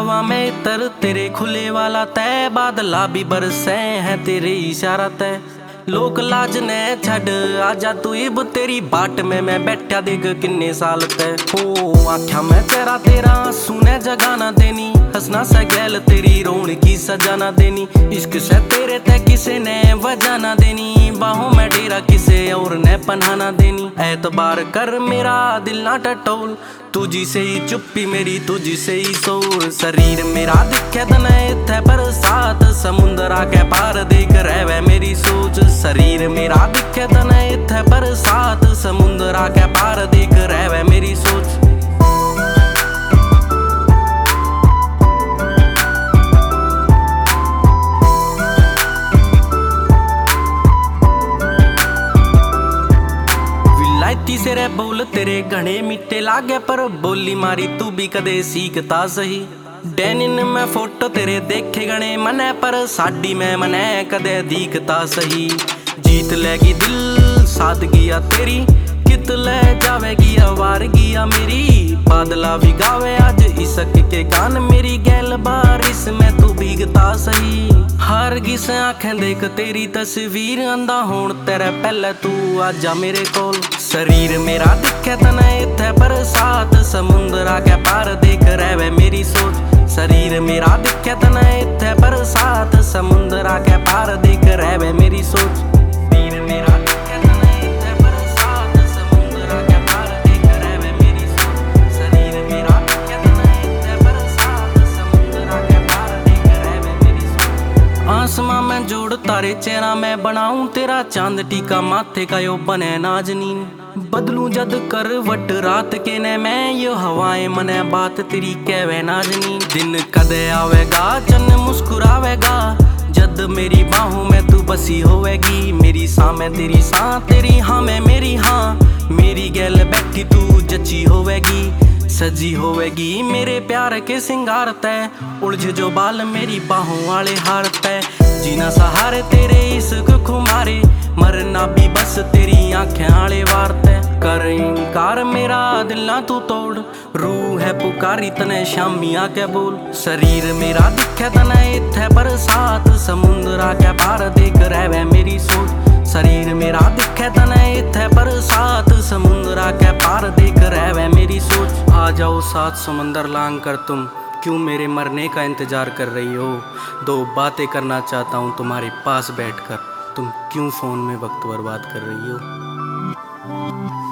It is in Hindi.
आसमां में तर तेरे खुले वाला तय, बादला भी बरसे हैं तेरे इशारा तय। लोक लाज ने छड़ आजा तू इब तेरी बाट में मैं बैठा देख किन्ने साल तय। हो आख्या में चेहरा तेरा सुने जगा ना देनी, हंसना सा गैल तेरी रोन की सजा ना देनी। इश्क से तेरे तय किसे ने वजह ना देनी, बाहों में डेरा किसे और ने पन्हा ना देनी। एतबार कर मेरा दिल ना टटोल, तुझी से ही चुप्पी मेरी तुझी से ही सोर। शरीर मेरा दिखे तने इत्थे बरसात, समुंदर आके पार देख रहवे मेरी सोच। शरीर मेरा दिखे तने इत्थे बरसात, समुंदर आके पार देख रहवे मेरी सोच। तीसरे बोल तेरे घने मिट्टे लागे, पर बोली मारी तू भी कदे सीखता सही। डेनिन में फोटो तेरे देखे गणे मने, पर साडी में मने कदे दिखता सही। जीत लेगी दिल सादगिया तेरी, कित ले जावेगी आवारगिया मेरी। बादला भी गावे आज इश्क के गान, मेरी गैल बारिश में तू भीगता सही। हर किस आंखें देख तेरी तस्वीर, अंधा होण तेरे पहले तू आजा मेरे कोल। शरीर मेरा दिखे तने इत्थे बरसात, समुंदर आके पार देख रहवे मेरी सोच। शरीर मेरा दिखे तने इत्थे बरसात, समुंदर आके पार देख रहवे मेरी सोच। शरीर मेरा दिखे तने इत्थे बरसात, समुंदर आके पार देख रहवे मेरी सोच। शरीर मेरा दिखे तने इत्थे बरसात, समुंदर आके पार देख रहवे मेरी सोच। आसमां में जोड़ तारे चेहरा मैं बनाऊं तेरा, चांद टीका माथे का यो बने नाजनीन। बदलूं जद करवट रात के ने मैं, यो हवाएं मने बात तेरी कहवे नाजनी। दिन कदे आवेगा चन्न मुस्कुरावेगा, जद मेरी बाहों में तू बसी होवेगी। मेरी सा में तेरी सा, तेरी हाँ में मेरी हाँ, मेरी गैल बैठी तू जची होवेगी। सजी होवेगी मेरे प्यार के सिंगार तय, उलझ जो बाल मेरी बाहों वाले हार तय। जीना सहारे तेरे इश्क खुमारे, मरना भी बस तेरी आंखें आले वार तय। कर इनकार मेरा दिल ना तू तोड़, रूह है पुकारी तने शामी आके बोल। शरीर मेरा दिखे तने इत्थे बरसात, समुंदर आके पार देख रहवे मेरी सोच। शरीर मेरा दिखे तने इत्थे बरसात, समुंदर आके पार देख रहवे मेरी सोच। आ जाओ साथ समंदर लांग कर तुम, क्यों मेरे मरने का इंतजार कर रही हो। दो बातें करना चाहता हूँ तुम्हारे पास बैठकर, तुम क्यों फोन में वक्त बर्बाद कर रही हो।